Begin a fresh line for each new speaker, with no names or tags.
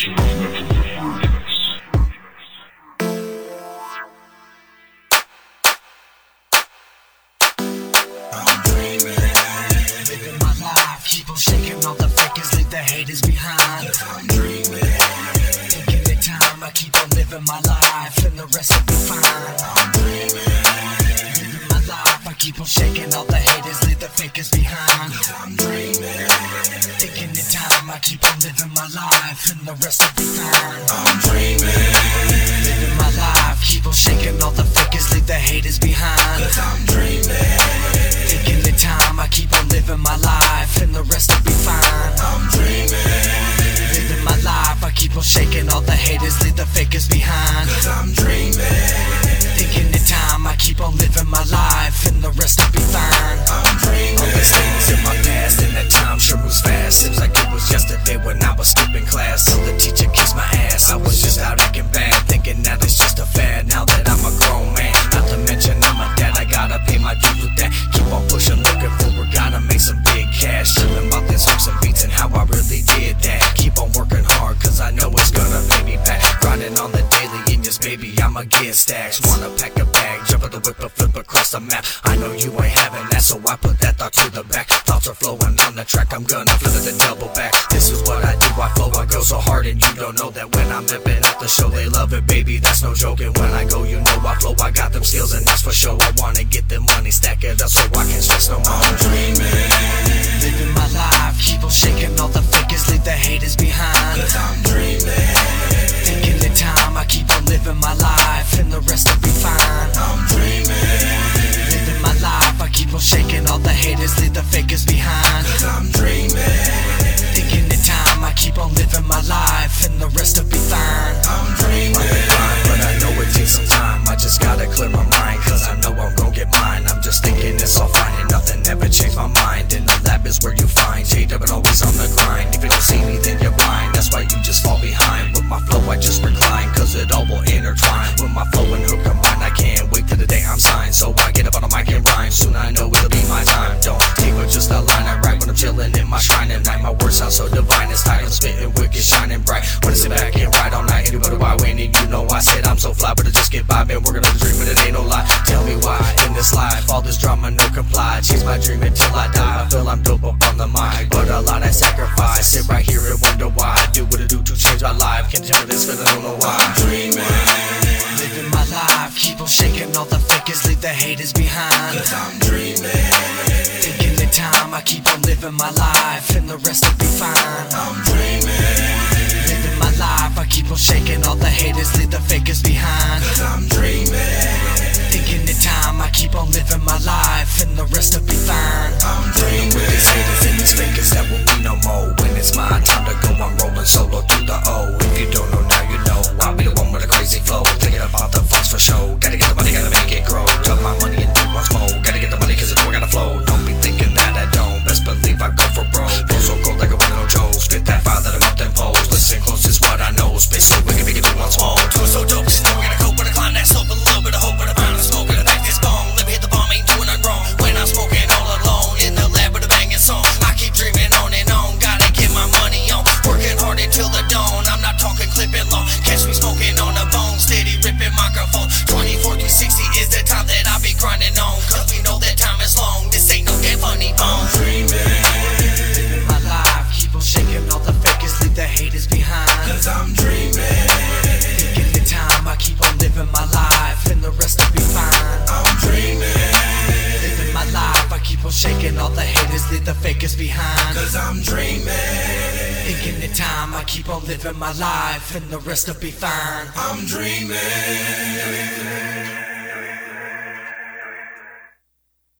expression of mental divergence.
I'm dreaming, living my life, keep on shaking all the fakers, leave the haters behind. I'm dreaming, thinking the time I keep on living my life, and the rest will be fine. I'm dreaming, living my life, I keep on shaking all the haters, leave the fakers behind. I'm dreaming, thinking the time I keep on living my life, and the rest will be fine. I'm dreaming, living my life, keep on shaking all the fakers, leave the haters behind. I'm dreaming, thinking the time I keep on living my life, and the rest will be fine. I'm dreaming, living my life, I keep on shaking all the haters, leave the fakers behind. I'm dreaming, thinking the time I keep on living my life, and the rest will be fine. I'm dreaming. All these things in my past, and that time sure moves fast. Seems like it was yesterday when I was skipping class, so the teacher kissed my ass. I was just out acting bad, thinking that it's just a fad. Now that I'm a grown man, not to mention I'm a dad, I gotta pay my dues with that. Keep on pushing, looking forward, gotta make some big cash. Chillin' about this hooks and beats and how I really did that. Keep on working hard, cause I know it's gonna pay me back. Grinding on the daily, and yes baby, I'ma get stacks. Wanna pack a bag, jump at the whip, or flip across the map. I know you ain't having that, so I put that thought to the back. Thoughts are flowing on the track, I'm gonna flip it and double back. This is what I do, I flow, I go so hard, and you don't know that when I'm living at the show, they love it, baby, that's no joking. When I go, you know I flow, I got them skills, and that's for sure. I wanna get the money, stack it up so I can stress no more. I'm dreaming, living my life, keep on shaking all the fakers, leave the haters behind. Cause I'm dreaming, thinking the time I keep on living my life, and the rest will be fine. I'm dreaming, living my life, I keep on shaking all the haters, leave the fakers behind. Cause I'm dreaming, thinking the time I keep on living my life, and the rest will be fine. I'm dreaming, I've been fine, but I know it takes some time. I just gotta clear my mind, cause I know I'm gon' get mine. I'm just thinking it's all fine, and nothing ever changed my mind. In the lab is where you find J-Dub, and always on the grind. If you don't see me, then you're blind, that's why you just fall behind. With my flow, I just recline, cause it all will intertwine. With my flow and hook combined, I can't wait till the day I'm signed. So I get up on the mic and rhyme, soon I know it'll be my time. Don't take with just a line I write when I'm chilling in my shrine at night. My words sound so divine, it's tight, I'm spitting wicked, shining bright. Wanna sit back and ride all night, anybody why win, and you know I said I'm so fly, but I just get by, man, working on the dream, but it ain't no lie. Tell me why, in this life, all this drama, no comply. Chase my dream until I die, I feel I'm dope up on the mic, but a lot I sacrifice. Sit right here and wonder why I do what I do to change my life. Can't tell this, cause I don't know why. I'm dreaming, living my life, keep on shaking all the fakers, leave the haters behind. Cause I'm dreaming, thinking the time I keep on living my life, and the rest will be fine. I'm dreaming, living my life, I keep on shaking all the haters, leave the fakers behind. Cause I'm dreaming, thinking the time I keep on living my life, and the rest will be fine. I'm dreaming, with these haters and these fakers, that will be no more. When it's my time to go, I'm rolling solo through the O. If you don't know now, you know I'll be the one with a crazy flow. Thinking about the funds for show, gotta get the money, gotta make it grow. Drop my money and do once more, gotta get the money cause I know I gotta flow. Don't be thinking that I don't, best believe I go for broke. Flow so cold like a one of no Joe, spit that fire that I'm up them poles. Listen close, it's what I know, spit so wicked, make it do once more. Do it so dope, cause you know we gotta cope with a climb that slope with a little bit of hope, but a pound of smoke and a knife is bone. Let me hit the bomb, ain't doing nothing wrong. When I'm smoking all alone, in the lab with a banging song, I keep dreaming on and on, gotta get my money on. Working hard until the dawn, I'm not talking clipping long. Catch me smoking on the bone, steady ripping microphone. 24 to 60 is the time that I be grinding on, cause we know that time is long, this ain't no damn funny bone. I'm dreaming, living my life, keep on shaking all the fakers, leave the haters behind. Cause I'm dreaming, thinking the time I keep on living my life, and the rest will be fine. I'm dreaming, living my life, I keep on shaking all the haters, leave the fakers behind. Cause I'm dreaming, thinking the time I keep on living my life, and the rest will be fine. I'm dreaming.